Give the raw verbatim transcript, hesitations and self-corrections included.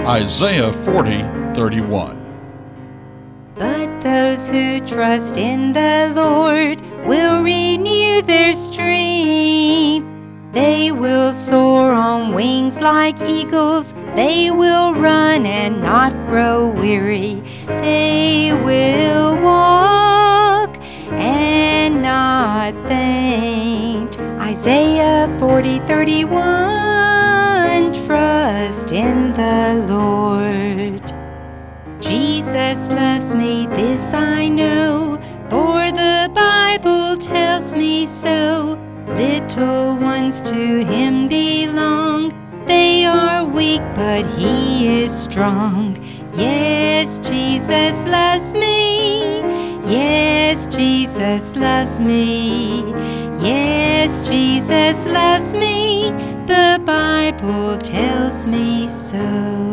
Isaiah forty thirty-one. But those who trust in the Lord will renew their strength. They will soar on wings like eagles. They will run and not grow weary. They will walk and not faint. Isaiah forty thirty-one. Trust in the Lord. Jesus loves me, this I know, for the Bible tells me so. Little ones to him belong. They are weak, but he is strong. Yes, Jesus loves me. Yes, Jesus loves me. Yes, Jesus loves me. The Bible tells me so.